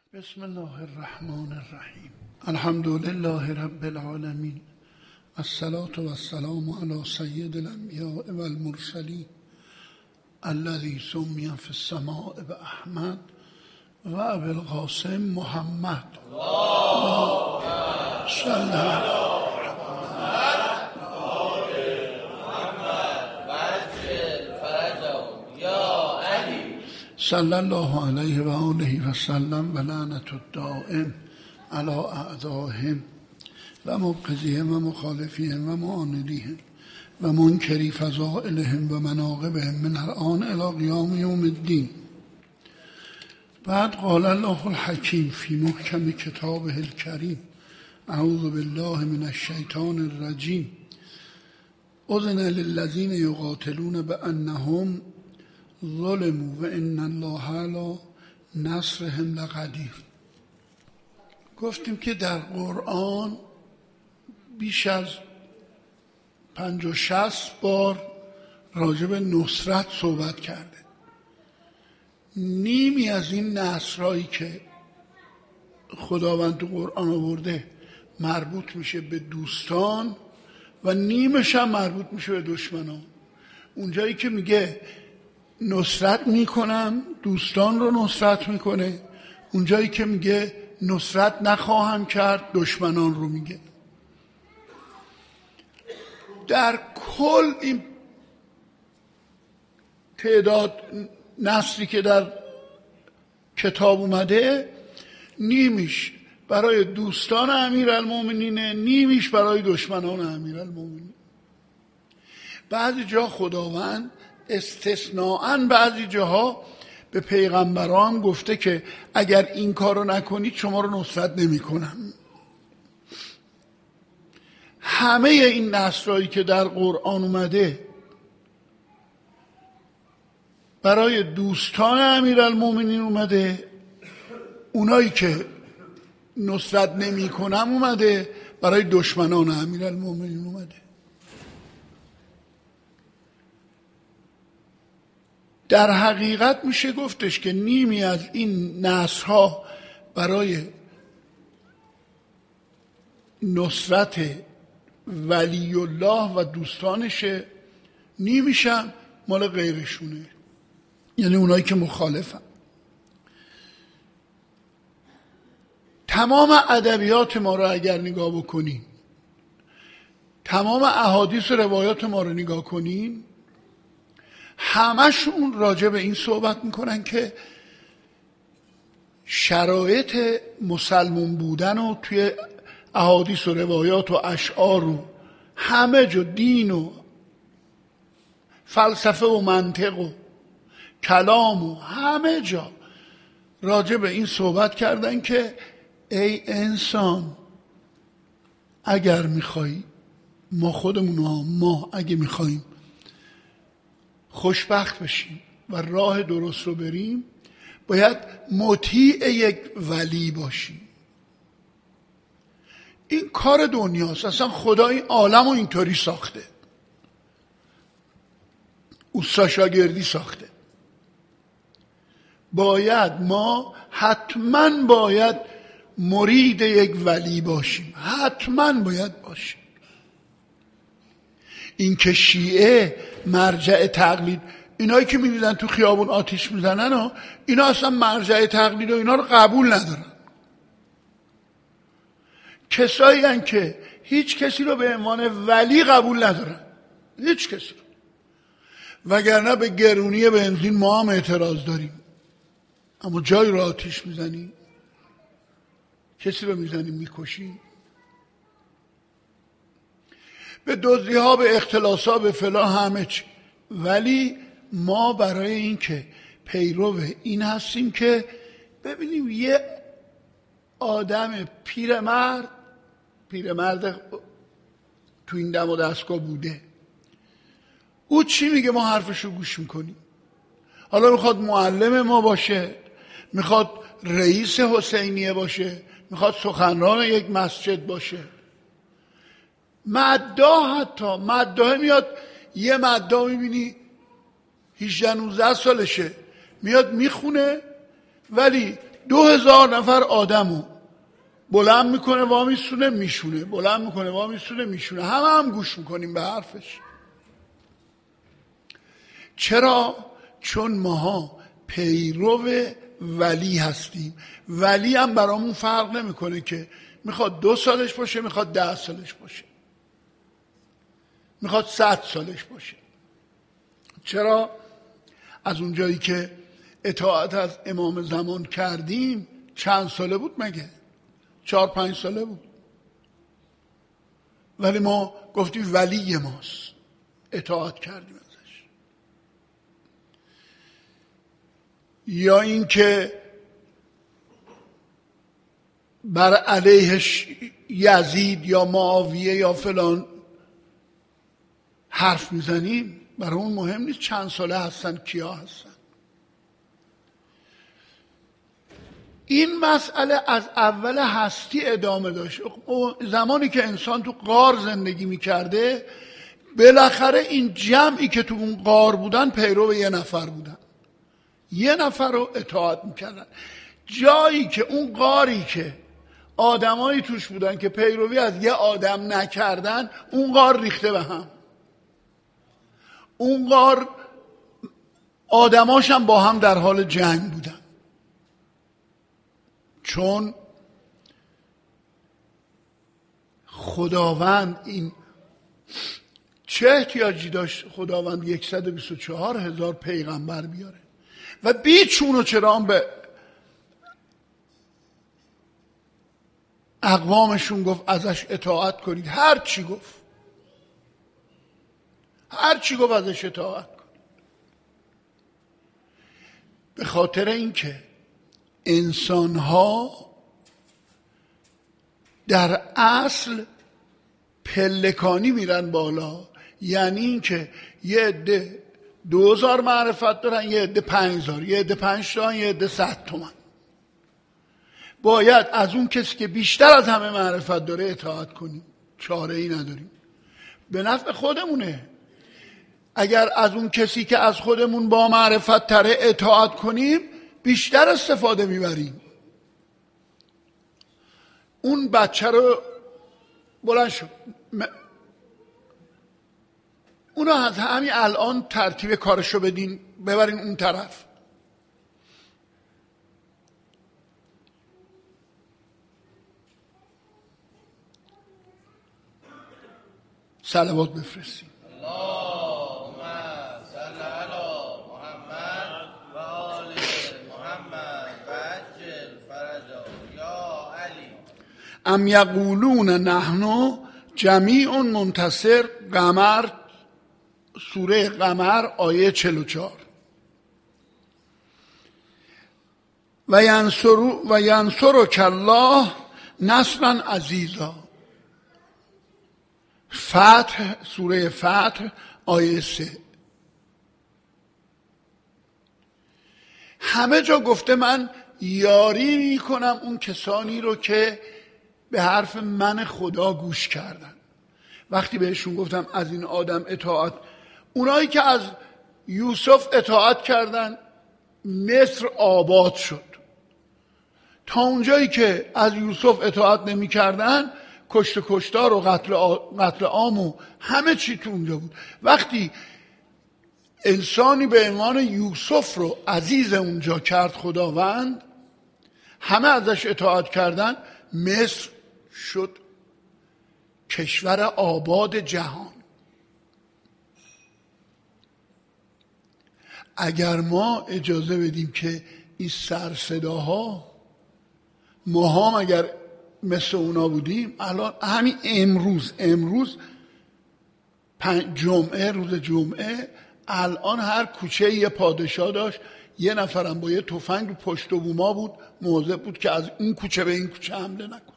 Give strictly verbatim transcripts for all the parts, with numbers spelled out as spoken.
بسم الله الرحمن الرحیم. الحمد لله رب العالمین، الصلاة و السلام علی سید الانبیاء و المرسلین الذی سمی فی السماء باحمد و ابی القاسم محمد. اللهم صل علی صلی الله علیه و آله و سلم و لعنت الدائم علی اعدائهم و مبغضیهم و مخالفیهم و معاندیهم و منکری فضائلهم و مناقبهم من الآن الی قیام یوم الدین. بعد قال الله الحکیم فی محکم کتابه الکریم اعوذ بالله من الشیطان الرجیم اذن للذین یقاتلون بانهم ظلموا و ان الله علی نصرهم لقدیر. گفتیم که در قرآن بیش از پنج و شصت بار راجع به نصرت صحبت کرده. نیمی از این نصرهایی که خداوند تو قرآن آورده مربوط میشه به دوستان و نیمش هم مربوط میشه به دشمنان. اونجایی که میگه نصرت میکنم دوستان رو نصرت میکنه، اونجایی که میگه نصرت نخواهم کرد دشمنان رو میگه. در کل این تعداد نصری که در کتاب اومده نیمیش برای دوستان امیرالمومنینه، نیمیش برای دشمنان امیرالمومنین. بعضی جا خداوند استثناءً بعضی جاها به پیغمبران گفته که اگر این کارو نکنید شما رو نصرت نمی کنم. همه این نصرهایی که در قرآن اومده برای دوستان امیرالمومنین اومده، اونایی که نصرت نمی کنم اومده، برای دشمنان امیرالمومنین اومده. در حقیقت میشه گفتش که نیمی از این نصرها برای نصرت ولی الله و دوستانشه، نیمیشم مال غیرشونه، یعنی اونایی که مخالفن. تمام ادبیات ما رو اگر نگاه بکنیم، تمام احادیث و روایات ما رو نگاه کنیم، همشون راجع به این صحبت میکنن که شرایط مسلمون بودن و توی احادیث و روایات و اشعار و همه جا دین و فلسفه و منطق و کلام و همه جا راجع به این صحبت کردن که ای انسان اگر میخوایی، ما خودمون ما اگه میخواییم خوشبخت بشیم و راه درست رو بریم، باید مطیع یک ولی باشیم. این کار دنیاست. اصلا خدا این عالم رو اینطوری ساخته، اوستا شاگردی ساخته. باید ما حتما باید مرید یک ولی باشیم، حتما باید باشیم. این که شیعه مرجع تقلید، اینایی که می‌بینن تو خیابون آتیش میزنن و اینا اصلا مرجع تقلید و اینا رو قبول ندارن. کسایی هستن که هیچ کسی رو به عنوان ولی قبول ندارن، هیچ کسی رو. وگرنه به گرونی بنزین ما هم اعتراض داریم، اما جایی رو آتیش میزنی، کسی رو میزنی میکشی، به دزدی ها، به اختلاس ها، به فلان، همه چی. ولی ما برای این که پیرو این هستیم که ببینیم یه آدم پیرمرد پیرمرد تو این دم و دستگاه بوده، او چی میگه ما حرفشو گوش میکنیم. حالا میخواد معلم ما باشه، میخواد رئیس حسینیه باشه، میخواد سخنران یک مسجد باشه، مداح، حتی مداح میاد، یه مداح میبینی هجده نوزده سالشه میاد میخونه، ولی دو هزار نفر آدمو بلند میکنه وامیستونه میشونه، بلند میکنه وامیستونه میشونه، همه هم گوش میکنیم به حرفش. چرا؟ چون ماها پیرو ولی هستیم. ولی هم برامون فرق نمیکنه که میخواد دو سالش باشه، میخواد ده سالش باشه، میخواد صد سالش باشه. چرا؟ از اونجایی که اطاعت از امام زمان کردیم چند ساله بود مگه؟ چهار پنج ساله بود، ولی ما گفتیم ولی ماست، اطاعت کردیم ازش. یا این که بر علیهش یزید یا معاویه یا فلان حرف میزنیم، برای اون مهم نیست چند ساله هستن، کیا هستن. این مسئله از اول هستی ادامه داشت. زمانی که انسان تو غار زندگی میکرده بالاخره این جمعی که تو اون غار بودن پیرو یه نفر بودن، یه نفر رو اطاعت میکردن. جایی که اون غاری که آدمایی توش بودن که پیروی از یه آدم نکردن، اون غار ریخته به هم. اون غار آدماش هم با هم در حال جنگ بودن، چون خداوند این چه احتیاجی داشت خداوند صد و بیست و چهار هزار پیغمبر بیاره و بیچون و چرام به اقوامشون گفت ازش اطاعت کنید. هر چی گفت هر چی گفت ازش اطاعت کنید. به خاطر اینکه انسان‌ها در اصل پلکانی میرن بالا، یعنی اینکه یه عده دو هزار معرفت دارن، یه عده پنج هزار، یه عده پنج تومن، یه عده صد تومن. باید از اون کسی که بیشتر از همه معرفت داره اطاعت کنیم، چاره ای نداریم، به نفع خودمونه. اگر از اون کسی که از خودمون با معرفت تره اطاعت کنیم بیشتر استفاده میبریم. اون بچه رو بلند شد، اونا از همین الان ترتیب کارشو بدین ببرین اون طرف. صلوات بفرستیم. اللهم صل علی محمد و آل محمد و عجل فرجا یا علی. ام یقولون نحن جمیع منتصر. قمر، سوره قمر آیه چهل و چهار. و ینصر و ینصرک الله نصرا عزیزا. فتح، سوره فتح آیه سه. همه جا گفته من یاری میکنم اون کسانی رو که به حرف من خدا گوش کردن. وقتی بهشون گفتم از این آدم اطاعت، اونایی که از یوسف اطاعت کردن مصر آباد شد. تا اونجایی که از یوسف اطاعت نمی کردن کشت و کشتار و قتل, قتل عام و همه چی تو اونجا بود. وقتی انسانی به عنوان یوسف رو عزیز اونجا کرد خداوند، همه ازش اطاعت کردن، مصر شد کشور آباد جهان. اگر ما اجازه بدیم که این سر صداها، ما هم اگر مثل اونا بودیم، الان همین امروز امروز جمعه، روز جمعه، الان هر کوچه یه پادشاه داشت، یه نفرم با یه تفنگ رو پشت و بوما بود، مواظب بود که از این کوچه به این کوچه حمله نکنه.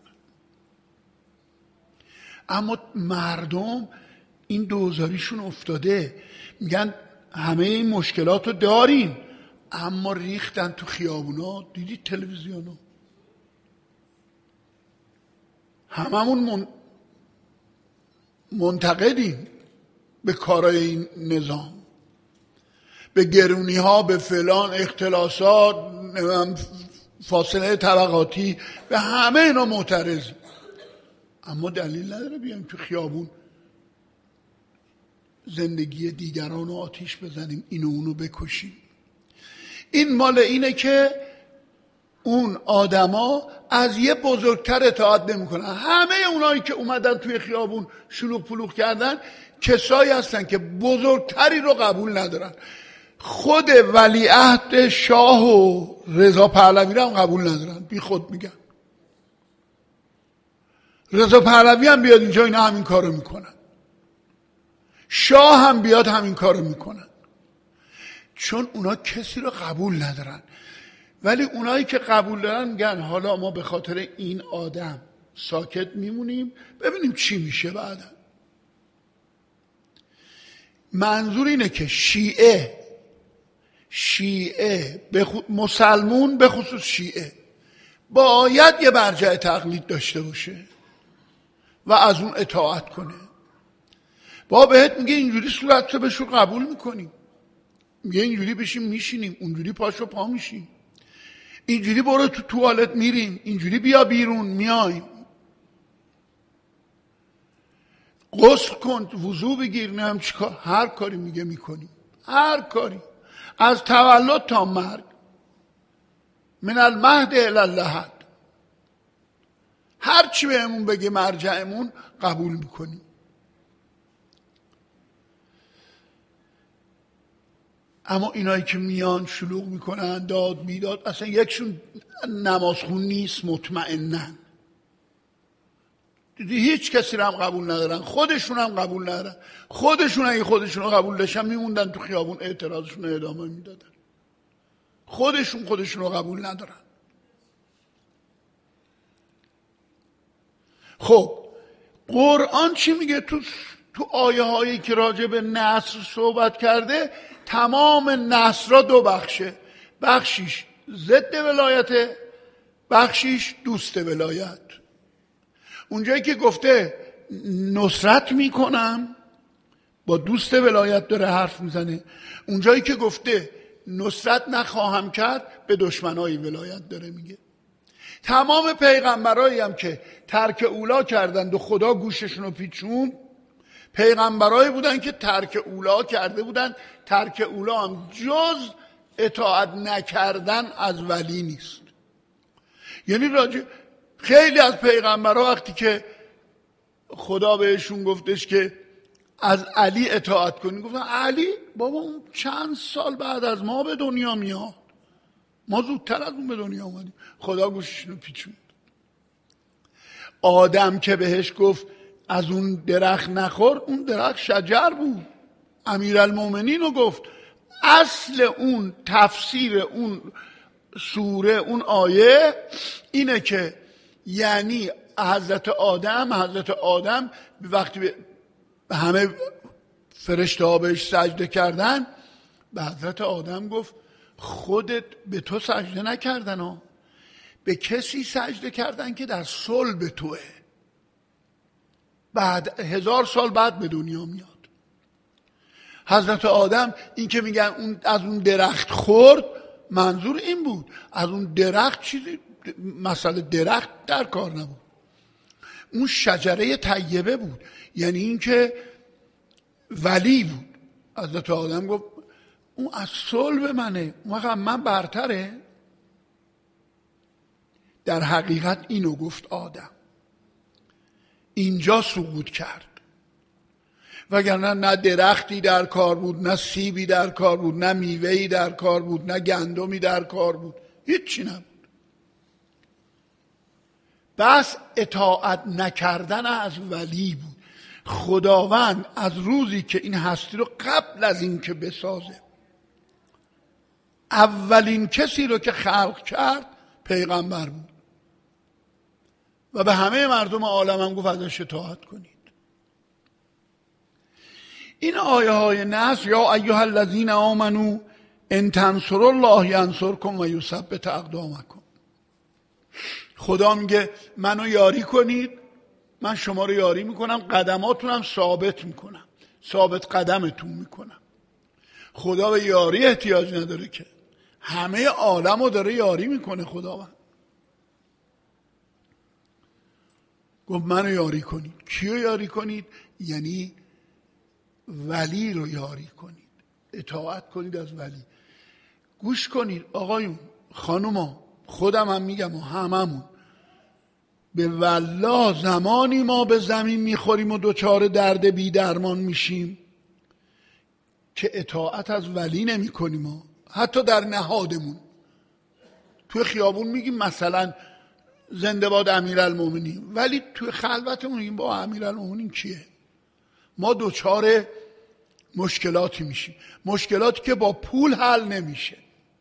اما مردم این دوزاریشون افتاده، میگن همه این مشکلات رو داریم، اما ریختن تو خیابونا. دیدید تلویزیونو؟ هممون من... منتقدیم به کارای این نظام، به گرونی ها، به فلان اختلاسات، فاصله طبقاتی، به همه اینا معترضیم. اما دلیل نداره بیایم تو خیابون زندگی دیگران رو آتیش بزنیم، اینو اونو بکشیم. این مال اینه که اون آدما از یه بزرگتر اطاعت نمیکنن. همه اونایی که اومدن توی خیابون شلوغ پلوغ کردن کسایی هستن که بزرگتری رو قبول ندارن. خود ولیعهد شاه و رضا پهلوی رو هم قبول ندارن، بی خود میگن. رضا پهلوی هم بیاد اینجا اینا همین کارو میکنن، شاه هم بیاد همین کارو میکنن، چون اونا کسی رو قبول ندارن. ولی اونایی که قبول دارن میگن حالا ما به خاطر این آدم ساکت میمونیم ببینیم چی میشه بعدا. منظور اینه که شیعه شیعه بخ... مسلمون به خصوص شیعه باید یه مرجع تقلید داشته باشه و از اون اطاعت کنه. با بهت میگه اینجوری صورت رو بشو قبول میکنیم، میگه اینجوری بشیم میشینیم، اونجوری پاشو پا میشیم، اینجوری برو تو توالت میریم، اینجوری بیا بیرون میایم، غسل کن، وضو بگیر، نمیدونم چیکار، هر کاری میگه میکنیم، هر کاری، از تولد تا مرگ، من المهد الی اللحد، هر چی بهمون بگه مرجعمون قبول میکنیم. اما اینایی که میان شلوغ میکنن، داد بیداد، اصلا یکشون نمازخون نیست مطمئنن، دیدی هیچ کسی رو هم قبول ندارن، خودشون هم قبول ندارن. خودشون اگه خودشون رو قبول داشتن میموندن تو خیابون اعتراضشون رو ادامه میدادن. خودشون خودشون رو قبول ندارن. خب قرآن چی میگه؟ تو تو آیه هایی که راجع به نصر صحبت کرده، تمام نصرها دو بخشه، بخشیش ضد ولایت، بخشیش دوست ولایت. اونجایی که گفته نصرت میکنم با دوست ولایت داره حرف میزنه، اونجایی که گفته نصرت نخواهم کرد به دشمنای ولایت داره میگه. تمام پیغمبرایی هم که ترک اولا کردند و خدا گوششون رو پیچون، پیغمبرایی بودن که ترک اولا کرده بودن. ترک اولا هم جز اطاعت نکردن از ولی نیست. یعنی راجع خیلی از پیغمبرها وقتی که خدا بهشون گفتش که از علی اطاعت کنی، گفتن علی بابا اون چند سال بعد از ما به دنیا میاد، ما زودتر از اون به دنیا اومدیم. خدا گوششون رو پیچوند. آدم که بهش گفت از اون درخت نخور، اون درخت شجر بود. امیرالمومنین رو گفت. اصل اون تفسیر اون سوره، اون آیه اینه که یعنی حضرت آدم حضرت آدم وقتی به همه فرشته ها بهش سجده کردن، به حضرت آدم گفت خودت به تو سجده نکردن ها، به کسی سجده کردن که در صلب توه، بعد هزار سال بعد به دنیا میاد. حضرت آدم این که میگن اون از اون درخت خورد، منظور این بود از اون درخت چیزی، مسئله درخت در کار نبود، اون شجره طیبه بود، یعنی این که ولی بود. حضرت آدم گفت اون از صلب منه، اون من برتره. در حقیقت اینو گفت آدم، اینجا سقوط کرد، وگرنه نه درختی در کار بود، نه سیبی در کار بود، نه میوهی در کار بود، نه گندمی در کار بود، هیچی نبود. بس اطاعت نکردن از ولی بود. خداوند از روزی که این هستی رو قبل از این که بسازه، اولین کسی رو که خلق کرد پیغمبر بود و به همه مردم عالم هم گفت ازش اطاعت کنید. این آیه های نصر، یا ایها الذین آمنو ان تنصروا الله ینصرکم و یثبت اقدامکم. خدا میگه منو یاری کنید، من شما رو یاری میکنم، قدماتونم ثابت میکنم، ثابت قدمتون میکنم. خدا به یاری احتیاج نداره که، همه عالم رو داره یاری میکنه خداوند. گفت منو یاری کنید. کیو یاری کنید؟ یعنی ولی رو یاری کنید، اطاعت کنید از ولی. گوش کنید آقایون خانوما، خودم هم میگم و هممون، به والله زمانی ما به زمین میخوریم و دوچار درد بی درمان میشیم که اطاعت از ولی نمی کنیم. حتی در نهادمون توی خیابون میگیم مثلا زنده باد امیرالمومنین، ولی توی خلوتمون میگیم با امیرالمومنین کیه؟ ما دوچار مشکلاتی میشیم، مشکلاتی که با پول حل نمیشه.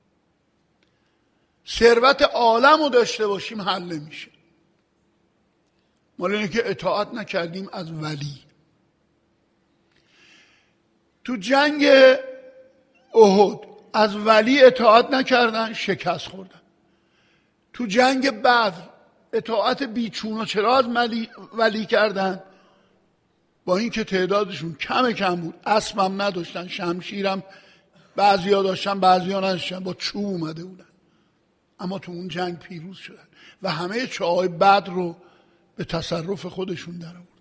ثروت عالم رو داشته باشیم حل نمیشه، مال اینه که اطاعت نکردیم از ولی. تو جنگ احد از ولی اطاعت نکردن، شکست خوردن. تو جنگ بدر اطاعت بیچون و چرا از ولی, ولی کردن؟ با اینکه تعدادشون کم کم بود، اسبم نداشتن، شمشیرم بعضیا داشتن بعضیا نداشتن، با چوب اومده بودن، اما تو اون جنگ پیروز شدن و همه چاهای بدر رو به تصرف خودشون در آوردن.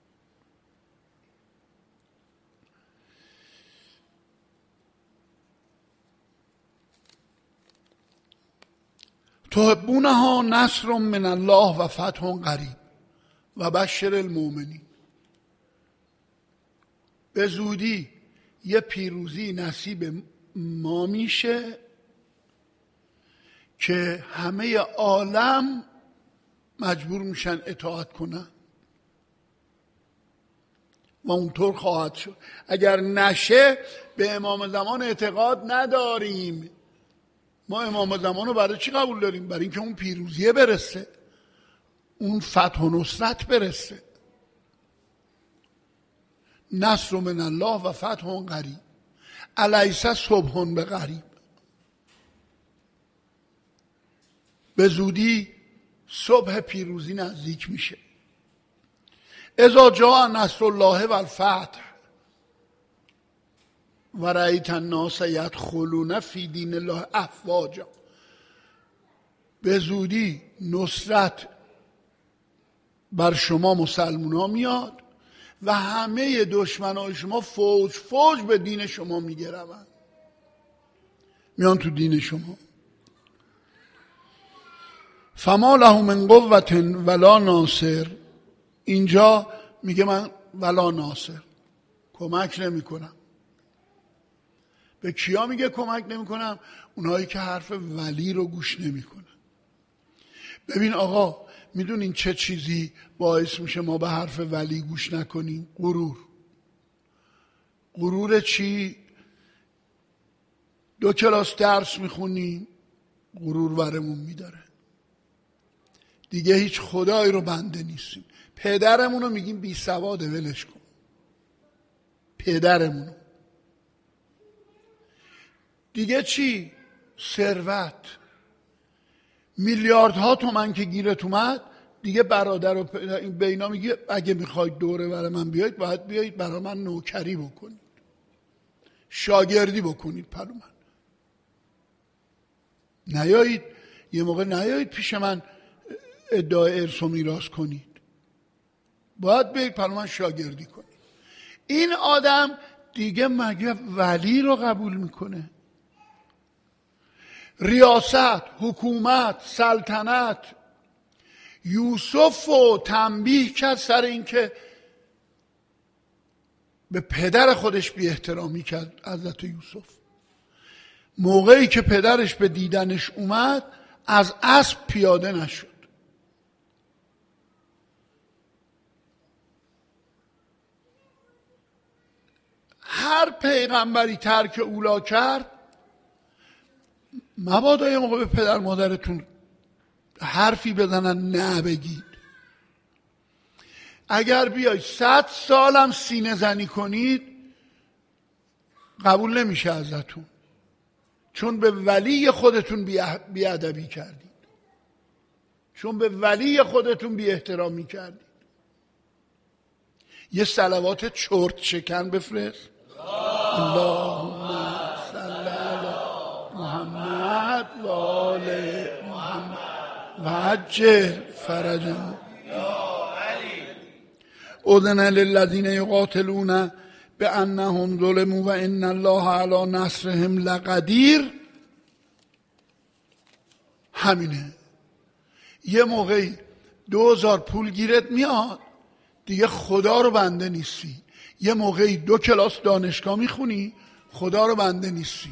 تحبونها نصر من الله و فتح قریب و بشر المؤمنین. به زودی یه پیروزی نصیب ما میشه که همه عالم مجبور میشن اطاعت کنن و اونطور خواهد شد. اگر نشه به امام زمان اعتقاد نداریم. ما امام زمان رو برای چی قبول داریم؟ برای اینکه اون پیروزیه برسه، اون فتح و نصرت برسه. نصر من الله و فتح قریب الیس صبح به قریب. به زودی صبح پیروزی نزدیک میشه. اذا جاء نصر الله و الفتح و رأیت الناس یدخلون فی دین الله افواجا. به زودی نصرت بر شما مسلمان میاد و همه دشمنان شما فوج فوج به دین شما میگروند، میان تو دین شما. فما له من قوة ولا ناصر. اینجا میگه من ولا ناصر، کمک نمی کنم. به کیا میگه کمک نمی کنم؟ اونایی که حرف ولی رو گوش نمی کنن. ببین آقا، میدونین چه چیزی باعث میشه ما به حرف ولی گوش نکنیم؟ غرور. غرور چی؟ دو کلاس درس میخونیم، غرور ورمون میداره، دیگه هیچ خدایی رو بنده نیستیم. پدرمون رو میگیم بی سواده، ولش کن. پدرمون دیگه چی؟ ثروت. میلیاردها تومن که گیرت اومد، دیگه برادر و به اینا میگه اگه میخواید دوره برای من بیایید باید بیایید برای من نوکری بکنید، شاگردی بکنید پلو من. نیایید یه موقع نیایید پیش من ادعای ارث و میراث کنید، باید بیایید پلو من شاگردی کنید. این آدم دیگه مگه ولی رو قبول میکنه؟ ریاست، حکومت، سلطنت. یوسف رو تنبیه کرد سر این که به پدر خودش بی احترامی کرد. حضرت یوسف موقعی که پدرش به دیدنش اومد از اسب پیاده نشد. هر پیغمبری ترک اولا کرد. مبادا یه موقع به پدر مادرتون حرفی بزنن نه بگید. اگر بیای صد سالم سینه زنی کنید قبول نمیشه ازتون، چون به ولی خودتون بی ادبی کردید، چون به ولی خودتون بی احترامی کردید. یه صلوات چرت شکن بفرست. اللهم صل علی محمد و عجل فرجهم یا علی. اذن للذین یقاتلون بانهم ظلموا و ان الله علی نصرهم لقدیر. همینه. یه موقعی دو هزار پول گیرت میاد دیگه خدا رو بنده نیستی. یه موقعی دو کلاس دانشگاه میخونی خدا رو بنده نیستی.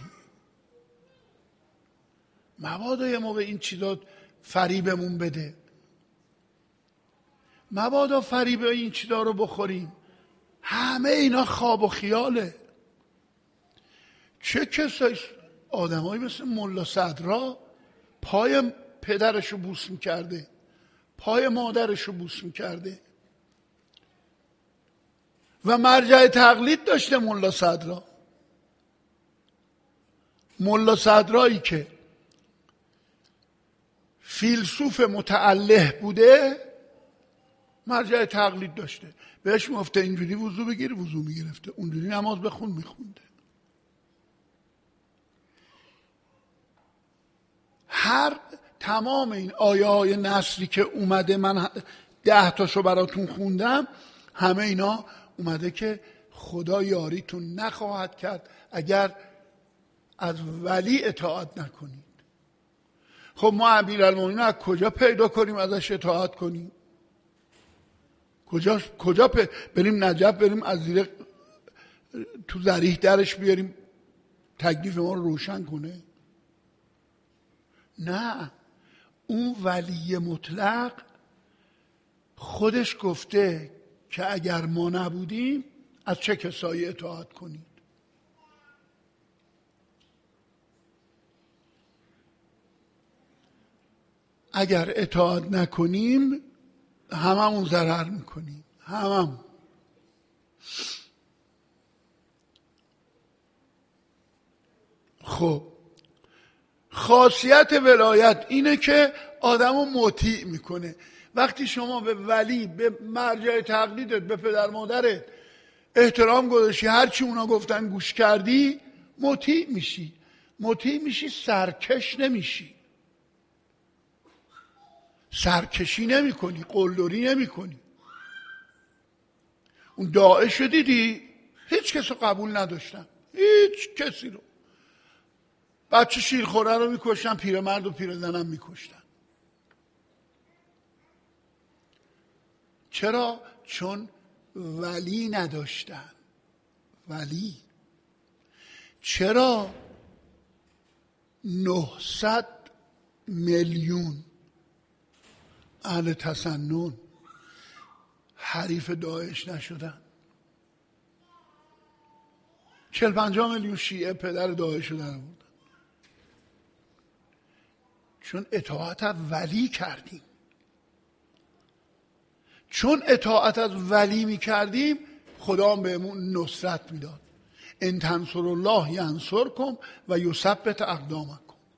مبادا یه موقع این چیزا فریبمون بده، مبادا فریب این چیزا رو بخوریم. همه اینا خواب و خیاله. چه کسایی آدمایی مثل ملا صدرا پای پدرشو بوس میکرده، پای مادرشو بوس میکرده و مرجع تقلید داشته. ملا صدرا ملا صدرایی که فیلسوف متعله بوده مرجع تقلید داشته. بهش میگفته اینجوری وضو بگیر وضو میگرفته، اونجوری نماز بخون میخونده. هر تمام این آیه های نصری که اومده، من ده تاشو براتون خوندم، همه اینا اومده که خدا یاریتون نخواهد کرد اگر از ولی اطاعت نکنید. خب ما امیرالمومنین از کجا پیدا کنیم ازش اطاعت کنیم؟ کجا کجا پ... بریم نجف، بریم از زیر تو ذریح درش بیاریم تکلیف ما رو روشن کنه؟ نه، اون ولی مطلق خودش گفته که اگر ما نبودیم از چه کسایی اطاعت کنید. اگر اطاعت نکنیم هممون ضرر میکنیم، هممون. خب خاصیت ولایت اینه که آدمو مطیع میکنه. وقتی شما به ولی، به مرجع تقلیدت، به پدر مادرت احترام گذاشتی، هرچی اونا گفتن گوش کردی، مطیع میشی. مطیع میشی، سرکش نمیشی، سرکشی نمی کنی، قلدری نمی کنی. اون داعش رو دیدی؟ هیچ کس رو قبول نداشتن، هیچ کسی رو. بچه شیرخوره رو میکشتن، پیرمرد و پیرزنم میکشتن. چرا؟ چون ولی نداشتن. ولی چرا نهصد میلیون اهل تسنن حریف داعش نشدن؟ چهل پنجاه میلیون شیعه پدر داعش رو در آوردن. چون اطاعت از ولی کردیم. چون اطاعت از ولی می کردیم خدا هم بهمون نصرت میداد. ان تنصروا الله ینصرکم و یثبت اقدامکم.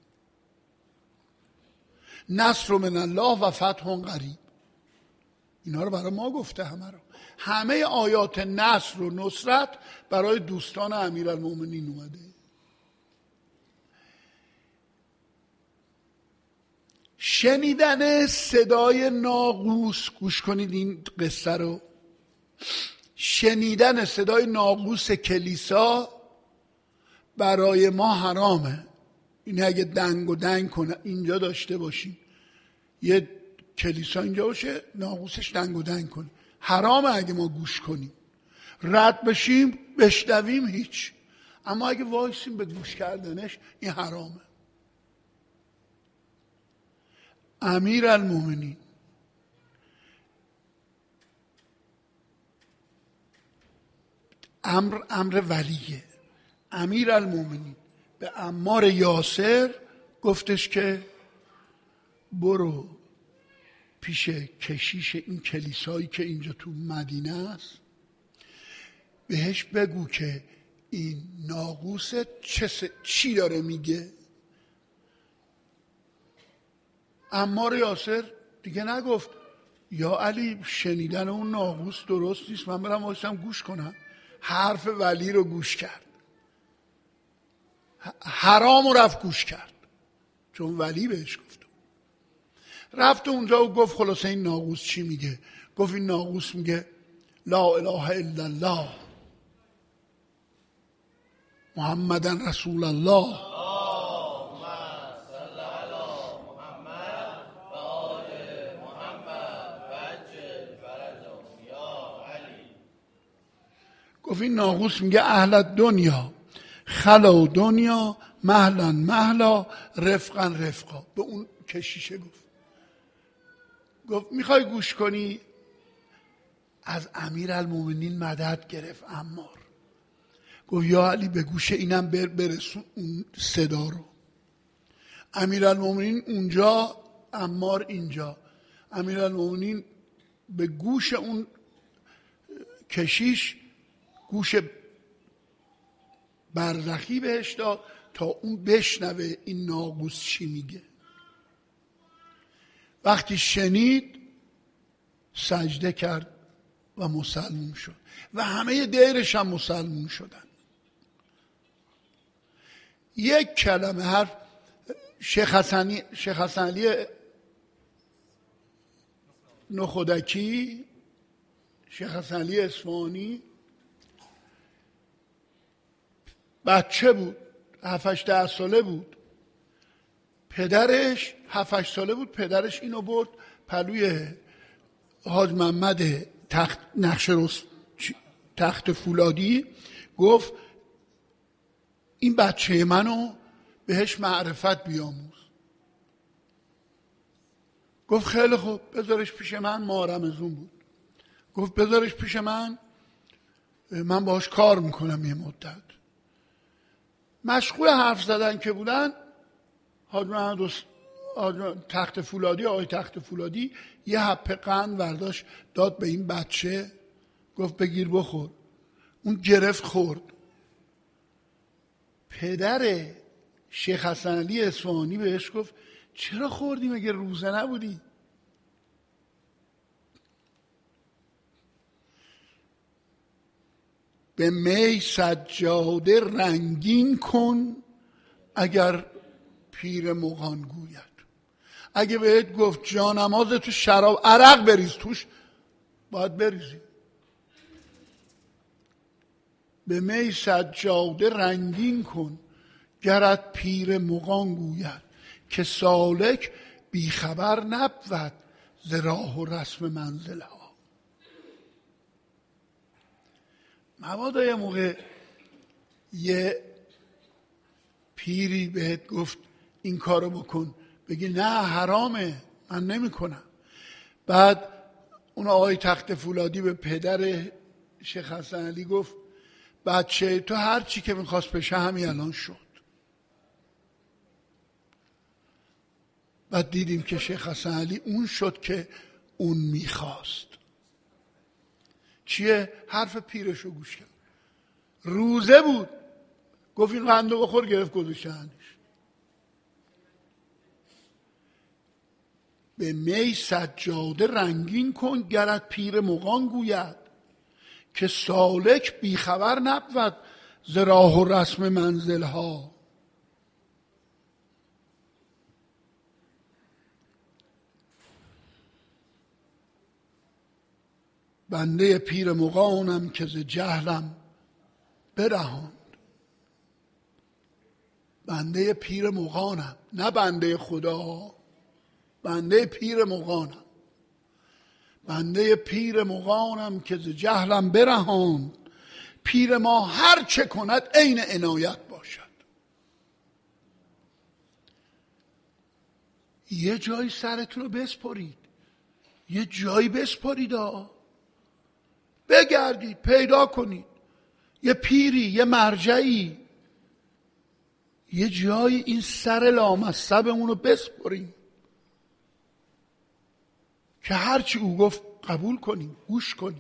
نصر من الله و فتح قریب. اینا رو برای ما گفته. همه رو همه آیات نصر و نصرت برای دوستان امیرالمومنین اومده. شنیدن صدای ناقوس، گوش کنید این قصه رو، شنیدن صدای ناقوس کلیسا برای ما حرامه. این اگه دنگ و دنگ کنه اینجا داشته باشیم، یه کلیسا اینجا باشه ناقوسش دنگ و دنگ کنه، حرامه اگه ما گوش کنیم. رد بشیم بشنویم هیچ، اما اگه وایسیم به گوش کردنش این حرامه. امیرالمومنین امر امر ولیه. امیرالمومنین به عمار یاسر گفتش که برو پیش کشیش این کلیسایی که اینجا تو مدینه است، بهش بگو که این ناقوس چه س... چی داره میگه. عمار یاسر دیگه نگفت یا علی شنیدن اون ناقوس درست نیست، من برم واسم گوش کنم. حرف ولی رو گوش کرد، حرام رو رفت گوش کرد، چون ولی بهش گفت. رفت اونجا و گفت خلاصه این ناقوس چی میگه؟ گفت این ناقوس میگه لا اله الا الله محمدن رسول الله. گفت این ناقوس میگه اهل دنیا خلا دنیا مهلا مهلا رفقا رفقا. به اون کشیشه گفت گفت میخوای گوش کنی؟ از امیرالمومنین مدد گرفت عمار. گفت یا علی به گوش اینم بر برسون اون صدا رو. امیرالمومنین اونجا، عمار اینجا. امیرالمومنین به گوش اون کشیش گوش برزخی بهش داد تا اون بشنوه این ناقوس چی میگه. وقتی شنید سجده کرد و مسلمون شد و همه دیرش هم مسلمون شدن. یک کلمه حرف شیخ حسنی شیخ حسن علی نخودکی، شیخ حسن علی اصفهانی بچه بود، هفت ده ساله بود. پدرش هفت ساله بود، پدرش اینو برد پلوی حاج محمد تخت نقش رست تخت فولادی، گفت این بچه منو بهش معرفت بیاموز. گفت خیلی خوب بذارش پیش من. مارمزون بود. گفت بذارش پیش من، من باهاش کار میکنم یه مدت. مشغول حرف زدن که بودن، حاج محمد تخت فولادی، آقای تخت فولادی یه حبه قند برداشت داد به این بچه، گفت بگیر بخور. اون گرفت خورد. پدر شیخ حسن علی اصفهانی بهش گفت چرا خوردی؟ مگه روزه نبودی؟ به می سجاده رنگین کن اگر پیر مغان گوید. اگه بهت گفت جانماز تو شراب عرق بریز توش، باید بریزی. به می سجاده رنگین کن گرت پیر مغان گوید که سالک بیخبر نبود ز راه و رسم منزل ها. مبادا یه موقع یه پیری بهت گفت این کارو بکن، بگی نه حرامه من نمی کنم. بعد اون آقای تخت فولادی به پدر شیخ حسن علی گفت بچه تو هر چی که میخواست بشه همین الان شد. بعد دیدیم که شیخ حسن علی اون شد که اون میخواست. چیه؟ حرف پیرشو گوش کرد. روزه بود، گفت این قندو بخور، گرفت گذاشتنش. به می سجاده رنگین کن گرت پیر مغان گوید که سالک بیخبر نبود ز راه و رسم منزل ها. بنده پیر مغانم که ز جهلم برهاند. بنده پیر مغانم، نه بنده خدا، بنده پیر مغانم. بنده پیر مغانم که ز جهلم برهاند. پیر ما هر چه کند عین عنایت باشد. یه جایی سرتون رو بسپرید، یه جایی بسپرید ها، بگردید پیدا کنید یه پیری، یه مرجعی، یه جایی این سر لامصبمون رو بسپریم که هرچی او گفت قبول کنیم، گوش کنیم.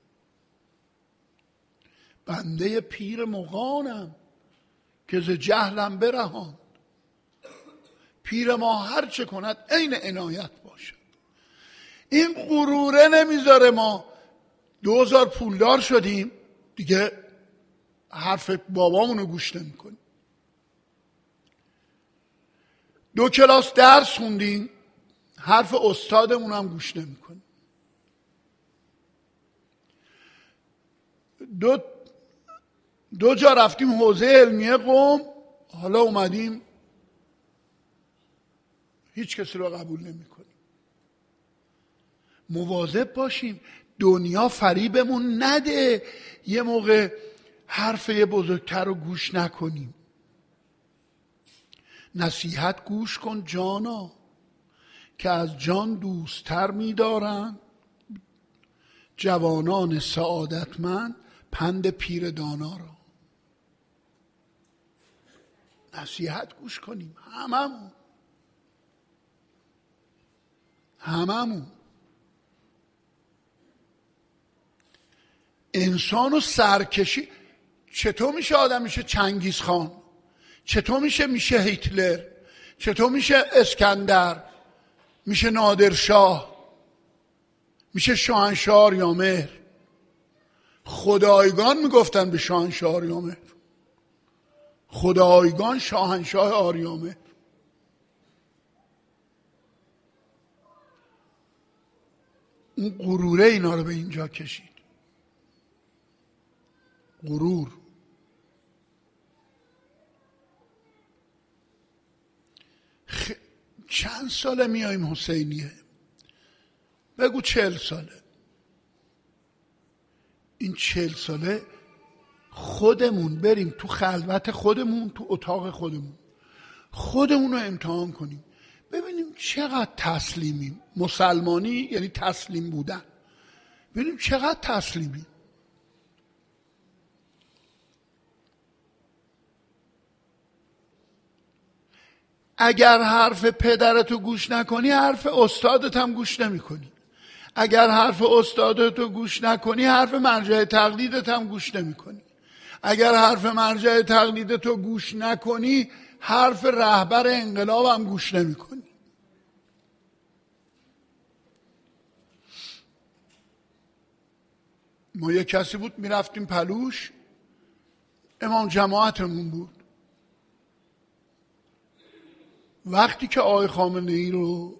بنده پیر مغانم که ز جهلم برهاند. پیر ما هر چه کند عین عنایت باشد. این غروره نمیذاره ما دوزار پولدار شدیم دیگه حرف بابامونو گوش نمی کنیم. دو کلاس درس خوندیم، حرف استادمون هم گوش نمیکنیم. دو دو جا رفتیم حوزه علمیه قم، حالا اومدیم هیچ کسی رو قبول نمیکنیم. مواظب باشیم دنیا فریبمون نده یه موقع حرف یه بزرگتر رو گوش نکنیم. نصیحت گوش کن جانا که از جان دوستتر می‌دارند جوانان سعادتمند پند پیر دانا را. نصیحت گوش کنیم هممون هممون. انسان و سرکشی، چطور میشه آدم میشه چنگیز خان؟ چطور میشه میشه هیتلر؟ چطور میشه اسکندر؟ میشه نادرشاه؟ میشه شاهنشاه آریامهر؟ خدایگان میگفتن به شاهنشاه آریامهر، خدایگان شاهنشاه آریامهر. اون غروره اینا رو به اینجا کشید. غرور. خ... چند ساله میاییم حسینیه؟ بگو چهل ساله. این چهل ساله خودمون بریم تو خلوت خودمون، تو اتاق خودمون، خودمون رو امتحان کنیم ببینیم چقدر تسلیمیم. مسلمانی یعنی تسلیم بودن. ببینیم چقدر تسلیمیم. اگر حرف پدرتو گوش نکنی حرف استادت هم گوش نمی کنی. اگر حرف استادتو گوش نکنی حرف مرجع تقلیدت هم گوش نمی کنی. اگر حرف مرجع تقلیدتو گوش نکنی حرف رهبر انقلاب هم گوش نمی کنی. ما یه کسی بود میرفتیم پلوش، امام جماعتمون بود. وقتی که آقای خامنه ای رو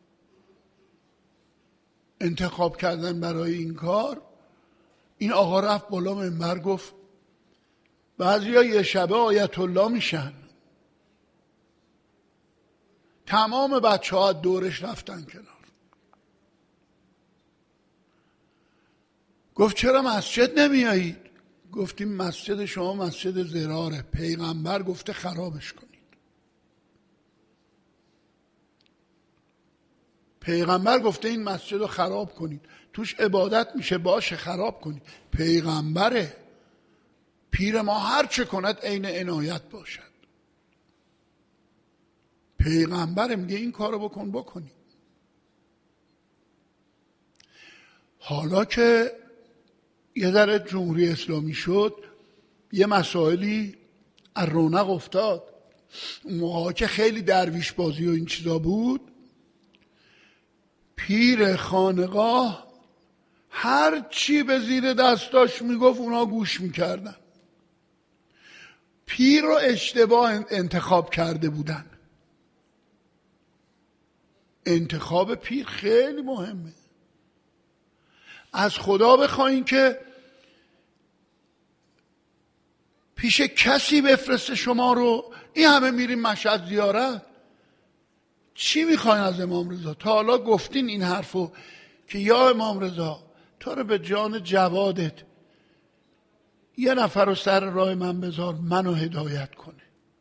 انتخاب کردن برای این کار، این آقا رفت بالا منبر گفت بعضیا یه شبه آیت الله میشن. تمام بچه ها دورش رفتن کنار. گفت چرا مسجد نمیایید؟ گفتیم مسجد شما مسجد ضراره، پیغمبر گفته خرابش کنید. پیغمبر گفته این مسجد رو خراب کنید، توش عبادت میشه، باشه خراب کنید. پیغمبره. پیر ما هر چه کند عین عنایت باشد. پیغمبر میگه این کارو بکن بکنی. حالا که یه ذره جمهوری اسلامی شد، یه مسائلی از رونق افتاد. اون موقع که خیلی درویش بازی و این چیزا بود، پیر خانقاه هر چی به زیر دستاش میگفت اونا گوش میکردن. پیر رو اشتباه انتخاب کرده بودن. انتخاب پیر خیلی مهمه. از خدا بخواین که پیش کسی بفرسته شما رو. این همه میریم مشهد زیارت، چی میخواین از امام رضا؟ تا حالا گفتین این حرفو که یا امام رضا تو رو به جان جوادت یه نفر رو سر راه من بذار منو هدایت کنه؟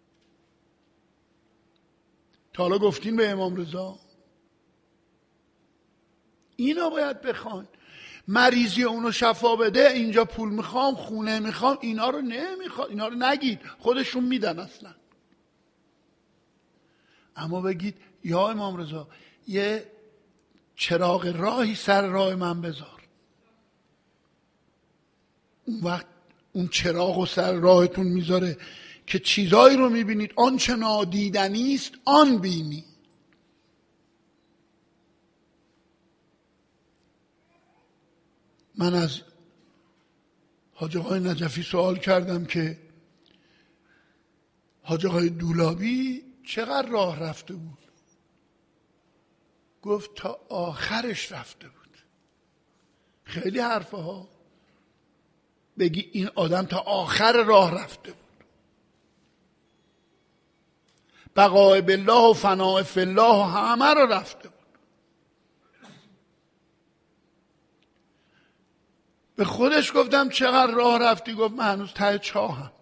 تا حالا گفتین به امام رضا؟ اینا باید بخواین. مریضی اونو شفا بده، اینجا پول میخوام، خونه میخوام، اینا رو نمیخوام، اینا رو نگید، خودشون میدن اصلا. اما بگید یا امام رضا یه چراغ راهی سر راه من بذار. اون وقت اون چراغ و سر راهتون میذاره که چیزایی رو میبینید آنچه نادیدنی است آن بینی. من از حاج آقای نجفی سوال کردم که حاج آقای دولابی چقدر راه رفته بود؟ گفت تا آخرش رفته بود. خیلی حرفه ها، بگی این آدم تا آخر راه رفته بود. بقاء بالله و فناء فی الله و همه رو رفته بود. به خودش گفتم چقدر راه رفتی؟ گفت من هنوز ته چاهم.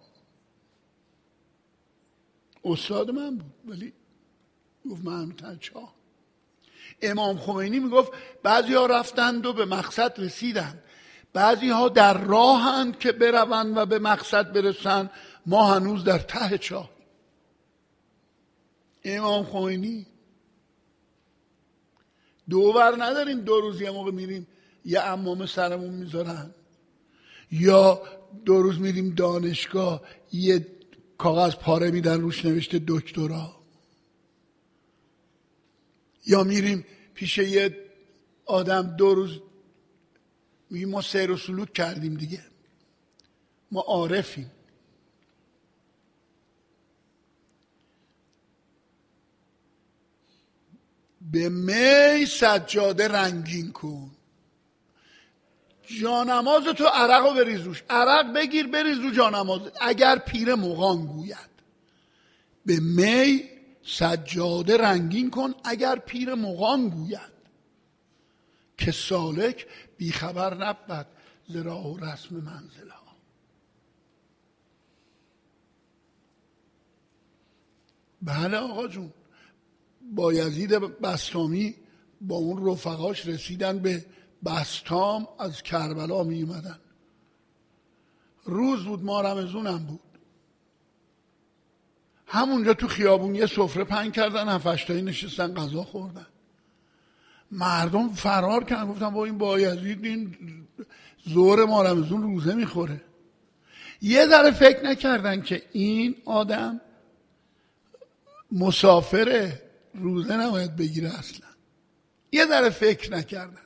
استاد من بود ولی گفت من هنوز ته چاه. امام خمینی میگفت بعضی ها رفتند و به مقصد رسیدند، بعضی ها در راهند که بروند و به مقصد برسند، ما هنوز در ته چاه. امام خمینی. دوور نداریم دو روز یه موقع میریم یه عمامه سرمون میذارن، یا دو روز میریم دانشگاه یه کاغذ پاره میدن روش نوشته دکترا، یا میریم پیش یه آدم دو روز میگیم ما سیر و سلوک کردیم دیگه، ما عارفیم. به می سجاده رنگین کن. جانماز تو عرق رو بریز روش، عرق بگیر بریز رو جانماز. اگر پیر مغان گوید به می سجاده رنگین کن، اگر پیر مغان گوید که سالک بیخبر نبود ز راه و رسم منزلها. بله آقا جون، بایزید بسطامی با اون رفقاش رسیدن به بسطام، از کربلا می اومدن. روز بود، ما رمضونم بود. همونجا تو خیابون یه سفره پهن کردن، هفت‌تایی نشستن غذا خوردن. مردم فرار کردن، گفتن با این بایزید این ظهر ما رمضون روزه میخوره. یه ذره فکر نکردن که این آدم مسافره، روزه نباید بگیره اصلا. یه ذره فکر نکردن.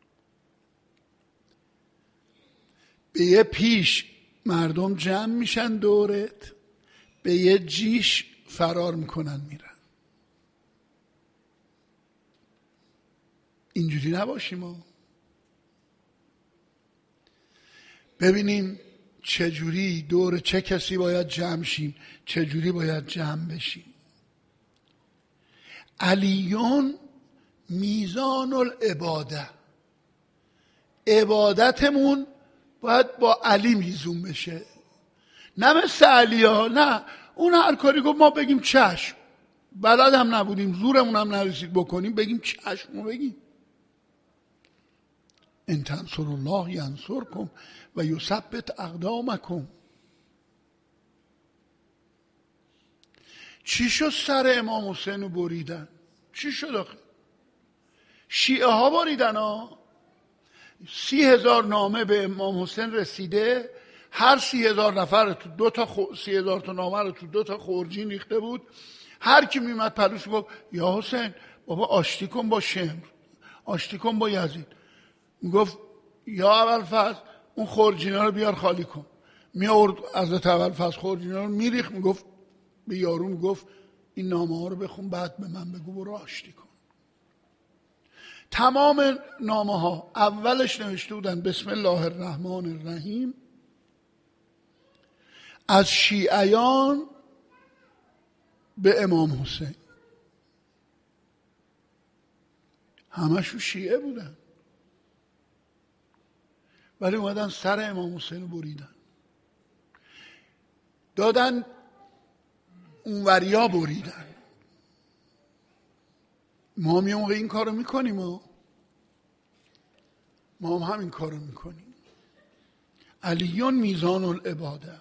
به یه پیش مردم جمع میشن دورت، به یه جیش فرار میکنن میرن. اینجوری نباشیم ما. ببینیم چجوری دور چه کسی باید جمع شیم، چجوری باید جمع بشیم. علیون میزان العباده، عبادتمون باید با علی میزون بشه، نه مثل علی ها. نه، اون هر کاری گفت ما بگیم چشم، بلد هم نبودیم، زورمون هم نرسید بکنیم، بگیم چشم و بگیم. ان تنصروا الله ینصرکم و یثبت اقدامکم. چی شد سر امام حسین رو بریدن؟ چی شد آخه؟ شیعه ها بریدن ها. سی هزار نامه به امام حسین رسیده، هر سی هزار نفر تو دو تا خو... سی هزار تا نامه رو تو دو تا خورجین ریخته بود. هر کی میمد پلوش گفت یا حسین بابا آشتی کن با شمر، آشتی کن با یزید. میگفت یا ابوالفضل اون خورجینا رو بیار خالی کن. می آورد حضرت ابوالفضل خورجینا رو میریخت، میگفت به یارو میگفت این نامه ها رو بخون بعد به من بگو برو آشتی کن. تمام نامه ها اولش نوشته بودن بسم الله الرحمن الرحیم، از شیعیان به امام حسین. همشون شیعه بودن ولی اومدن سر امام حسین رو بریدن، دادن اونوریا بریدن. ما می موقع این کارو میکنیم، ما ما هم همین کارو میکنیم. علیون میزان العباده.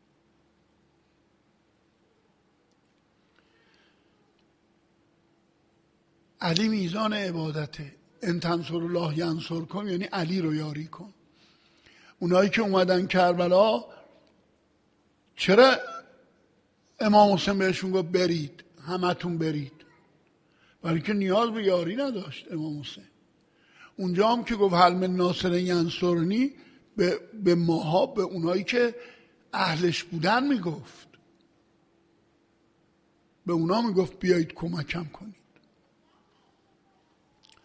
علی میزان عبادته. ان تنصروا الله ینصرکم، یعنی علی رو یاری کن. اونایی که اومدن کربلا چرا امام حسین بهشون گفت برید، همتون برید؟ برای که نیاز به یاری نداشت امام حسین. اونجا هم که گفت هل من ناصر ینصرنی، به, به ماها، به اونایی که اهلش بودن میگفت، به اونا میگفت بیایید کمکم کنید.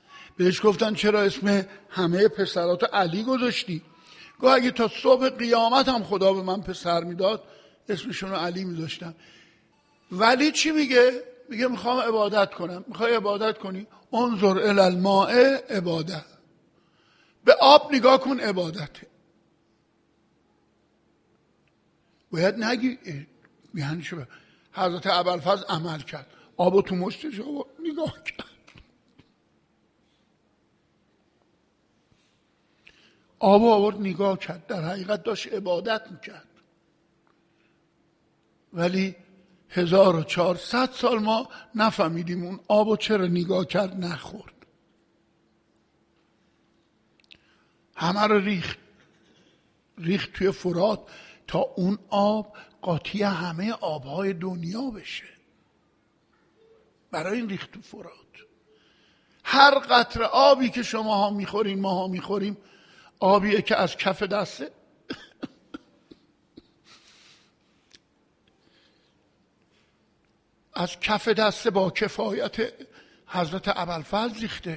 بهش گفتن چرا اسم همه پسراتو علی گذاشتی؟ گفت اگه تا صبح قیامت هم خدا به من پسر میداد اسمشون رو علی میذاشتم. ولی چی میگه؟ میگه میخوام عبادت کنم. میخوای عبادت کنی؟ انظر الی الماء عبادت، به آب نگاه کن عبادته. باید نگی یعنی چه؟ حضرت ابوالفضل عمل کرد، آبو تو مشتش آورد نگاه کرد، آبو آورد نگاه کرد، در حقیقت داشت عبادت میکرد. ولی هزار و چهارصد سال ما نفهمیدیم اون آبو چرا نگاه کرد نخورد. همه رو ریخت ریخت توی فرات تا اون آب قاطی همه آبهای دنیا بشه. برای این ریخت تو فرات. هر قطره آبی که شما ها میخورین ما ها میخوریم آبیه که از کف دسته از کف دسته با کفایت حضرت ابوالفضل ریخته.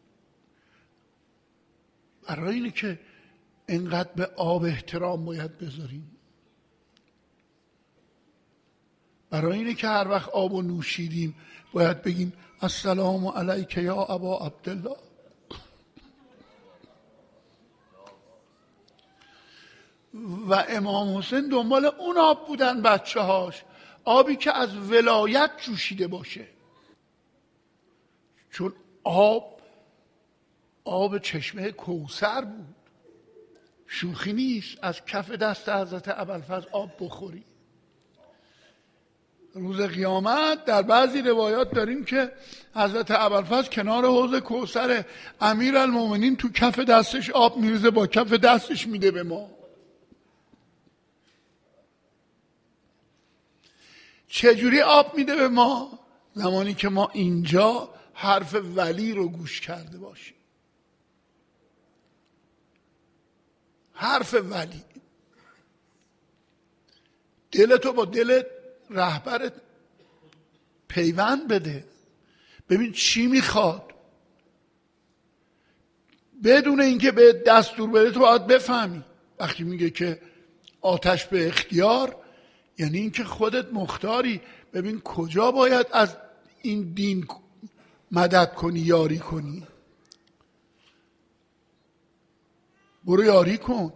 برای اینه که اینقدر به آب احترام باید بذاریم. برای اینه که هر وقت آب و نوشیدیم باید بگیم السلام علیک یا ابا عبدالله. و امام حسین دنبال اون آب بودن بچه هاش، آبی که از ولایت جوشیده باشه. چون آب آب چشمه کوثر بود، شوخی نیست از کف دست حضرت ابوالفضل آب بخوری. روز قیامت در بعضی روایات داریم که حضرت ابوالفضل کنار حوض کوثر، امیرالمومنین تو کف دستش آب میریزه با کف دستش میده به ما. چجوری آب میده به ما؟ زمانی که ما اینجا حرف ولی رو گوش کرده باشیم. حرف ولی. دلتو با دل رهبرت پیوند بده، ببین چی میخواد. بدون اینکه به دستور بده تو باید بفهمی. وقتی میگه که آتش به اختیار، یعنی اینکه خودت مختاری. ببین کجا باید از این دین مدد کنی، یاری کنی. برو یاری کن.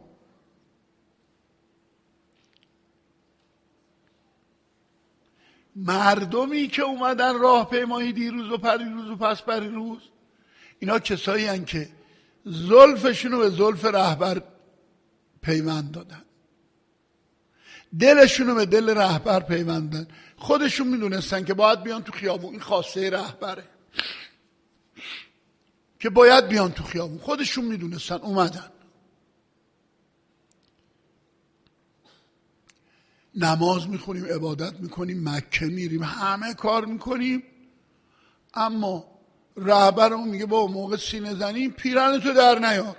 مردمی که اومدن راه پیمایی دیروز و پریروز و پس پریروز، اینا کسایی هن که زلفشونو به زلف رهبر پیوند دادن، دلشونو به دل رهبر پیوند دادن. خودشون میدونستن که باید بیان تو خیابون، این خواسته رهبره که باید بیان تو خیابون، خودشون میدونستن اومدن. نماز میخونیم، عبادت میکنیم، مکه میریم، همه کار میکنیم، اما رهبرمون میگه با موقع سینه زنی پیرن تو در نیار.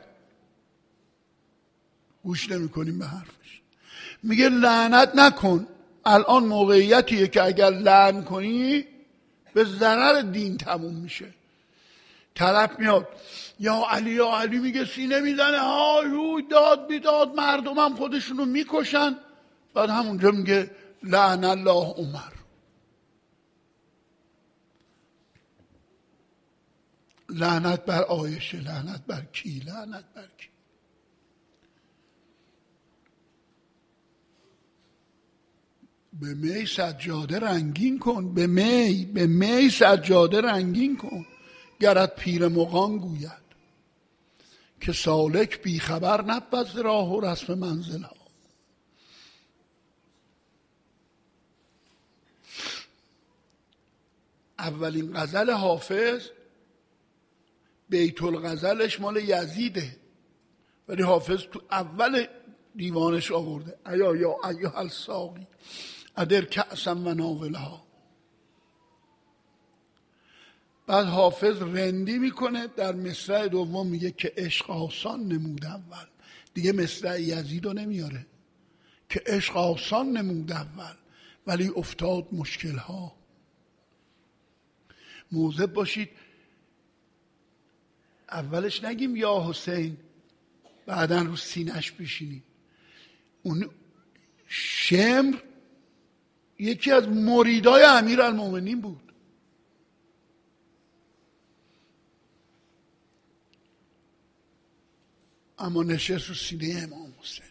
گوش نمیکنیم به حرفش. میگه لعنت نکن. الان موقعیتیه که اگر لعن کنی به ضرر دین تموم میشه. طرف میاد یا علی یا علی میگه سینه میزنه، های هوی داد بیداد، مردمم خودشونو میکشن. بعد همونجا میگه لعن الله عمر. لعنت بر عایشه، لعنت بر کی؟ لعنت بر کی؟ به می سجاده رنگین کن، به می به می سجاده رنگین کن. گرت پیر مغان گوید که سالک بیخبر نبود راه و رسم منزل ها. اولین غزل حافظ بیت الغزلش مال یزیده، ولی حافظ تو اول دیوانش آورده ایا یا ایها الساقی ادر کأسا و ناولها. بعد حافظ رندی میکنه در مصرع دوم میگه که عشق آسان نمود اول. دیگه مصرع یزید رو نمیاره که عشق آسان نمود اول ولی افتاد مشکل ها. مواظب باشید اولش نگیم یا حسین بعدن رو سینش بشینیم. اون شمر یکی از مریدای امیرالمومنین بود. اما نشست رو سینه امام حسین.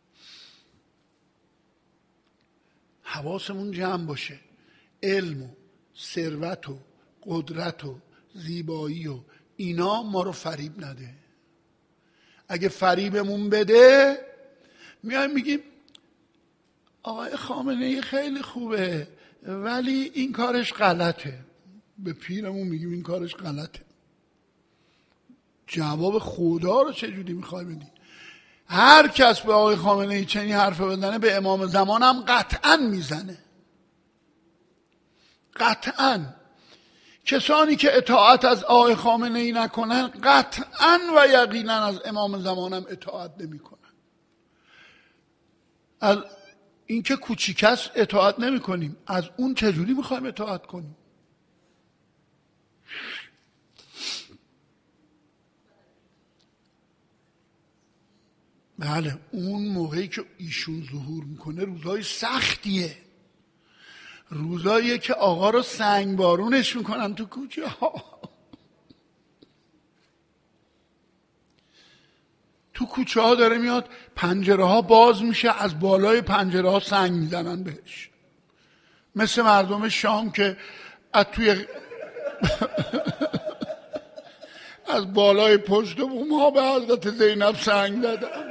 حواسمون جمع باشه، علم و ثروت و قدرت و زیبایی و اینا ما رو فریب نده. اگه فریبمون بده میایم میگیم آقای خامنه‌ای خیلی خوبه ولی این کارش غلطه. به پیرمون میگیم این کارش غلطه. جواب خدا رو چجوری میخوای بدی؟ هر کس به آقای خامنه‌ای چنین حرف بزنه به امام زمان هم قطعا میزنه. قطعا کسانی که اطاعت از آقای خامنه‌ای نکنن قطعا و یقینا از امام زمان هم اطاعت نمیکنن. از این که کوچیکست اطاعت نمی کنیم، از اون چجوری میخوایم اطاعت کنیم؟ بله اون موقعی که ایشون ظهور میکنه روزای سختیه، روزاییه که آقا رو سنگبارونش میکنن تو کوچه ها. تو کوچه ها داره میاد، پنجره ها باز میشه، از بالای پنجره ها سنگ میزنن بهش، مثل مردم شام که از توی از بالای پشت بوم ها به حضرت زینب سنگ دادن.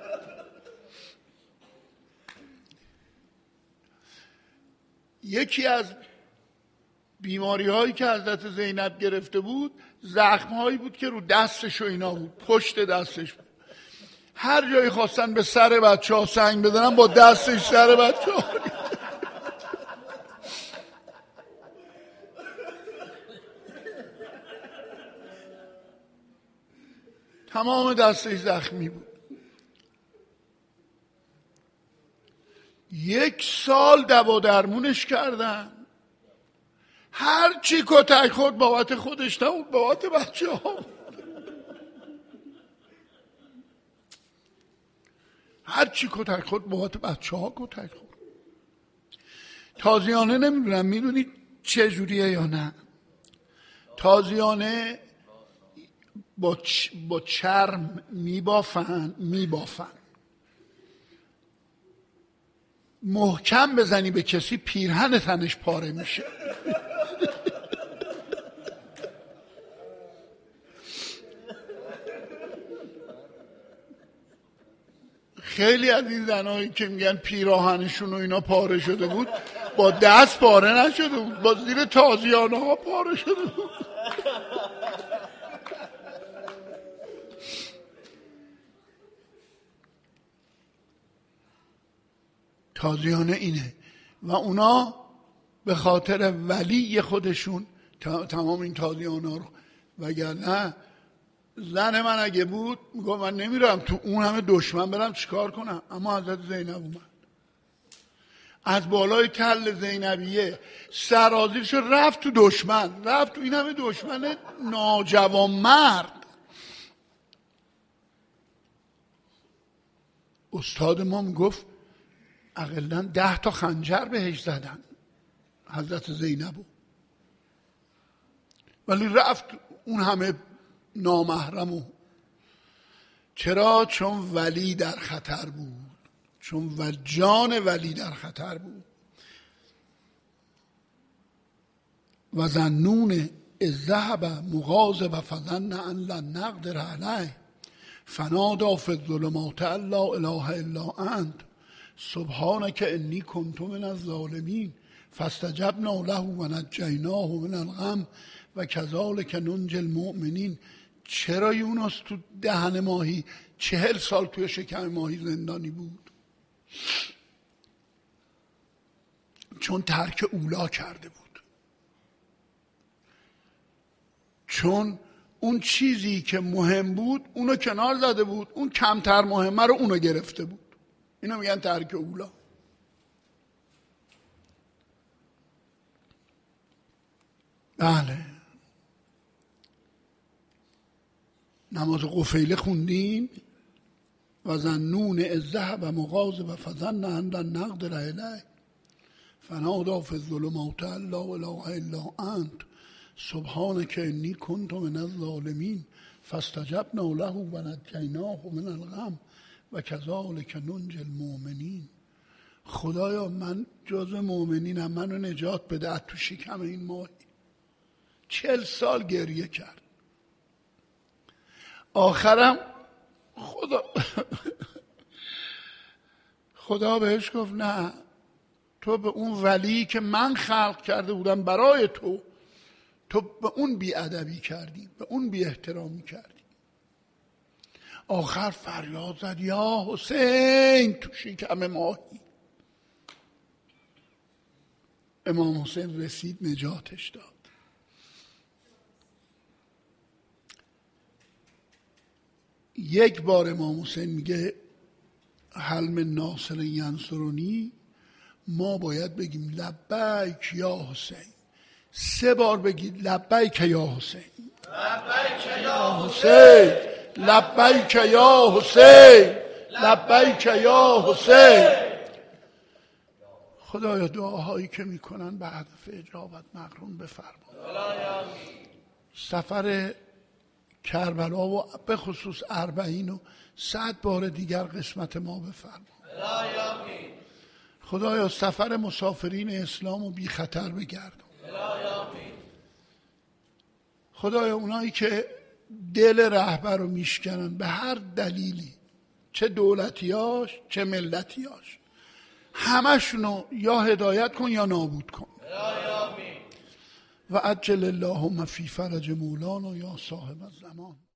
یکی از بیماری هایی که حضرت زینب گرفته بود زخم هایی بود که رو دستش و اینا بود، پشت دستش بود. هر جایی خواستن به سر بچه ها سنگ بزنن با دستش سر بچه ها. تمام دستش زخمی بود. یک سال دوا درمونش کردن، هر چی کتک خورد بابت خودش نبود، بابت بچه ها. هر چی کتک خورد بابت بچه ها کتک خورد. تازیانه نمیدونم میدونید چه جوریه یا نه. تازیانه با, چ... با چرم میبافن میبافن محکم بزنی به کسی پیرهن تنش پاره میشه. خیلی از این زنایی که میگن پیراهنشون و اینا پاره شده بود با دست پاره نشده بود، با زیر تازیانه ها پاره شده بود. تازیانه اینه و اونا به خاطر ولی خودشون تمام این تازیانه ها رو، وگرنه زن من اگه بود میگم من نمیرم تو اون همه دشمن برم چیکار کنم. اما حضرت زینب اومد از بالای تل زینبیه سرازیرش رفت تو دشمن، رفت تو این همه دشمن ناجوان مرد. استاد ما میگفت اقلا ده تا خنجر بهش زدن حضرت زینبو، ولی رفت اون همه نامحرمو. چرا؟ چون ولی در خطر بود، چون و جان ولی در خطر بود. و ظنون اذ ذهب مغاضبا فظن ان لن نقدر علیه فنادی فی الظلمات ان لا اله الا انت سبحانک انی کنت من الظالمین فاستجبنا له و نجیناه من الغم و کذالک ننجی المؤمنین. چرا یونس تو دهن ماهی چهل سال توی شکم ماهی زندانی بود؟ چون ترک اولا کرده بود، چون اون چیزی که مهم بود اونو کنار زده بود، اون کمتر مهمه رو اونو گرفته بود. اینو میگن ترک اولا. بله نماز قفیله خوندین و ظنون اذ ذهب مغاضبا فظن ان لن نقدر علیه فنادی فی الظلمات ان لا اله الا انت سبحانک انی کنت من الظالمین فاستجبنا له و نجیناه من الغم و کذلک ننجی المؤمنین. خدایا من جزو مؤمنینم، منو نجات بده از تو شکم این ماهی. چهل سال گریه کرد. آخرم خدا خدا بهش گفت نه، تو به اون ولی که من خلق کرده بودم برای تو، تو به اون بی ادبی کردی، به اون بی احترامی کردی. آخر فریاد زد یا حسین تو شکم ماهی. امام حسین رسید نجاتش داد. یک بار امام حسین میگه هل من ناصر ینصرنی، ما باید بگیم لبیک یا حسین. سه بار بگید لبیک یا حسین، لبیک یا حسین، لبیک یا حسین، لبیک یا حسین. خدایا دعاهایی که میکنن به هدف اجابت مقرون بفرما. سفر کربلا و به خصوص اربعین و صد بار دیگر قسمت ما بفرما. خدایا سفر مسافرین اسلام و بی خطر بگردون. خدایا اونایی که دل رهبر رو میشکنن به هر دلیلی، چه دولتیاش چه ملتیاش، همشونو یا هدایت کن یا نابود کن. و عجل اللهم فی فرج مولانا یا صاحب الزمان.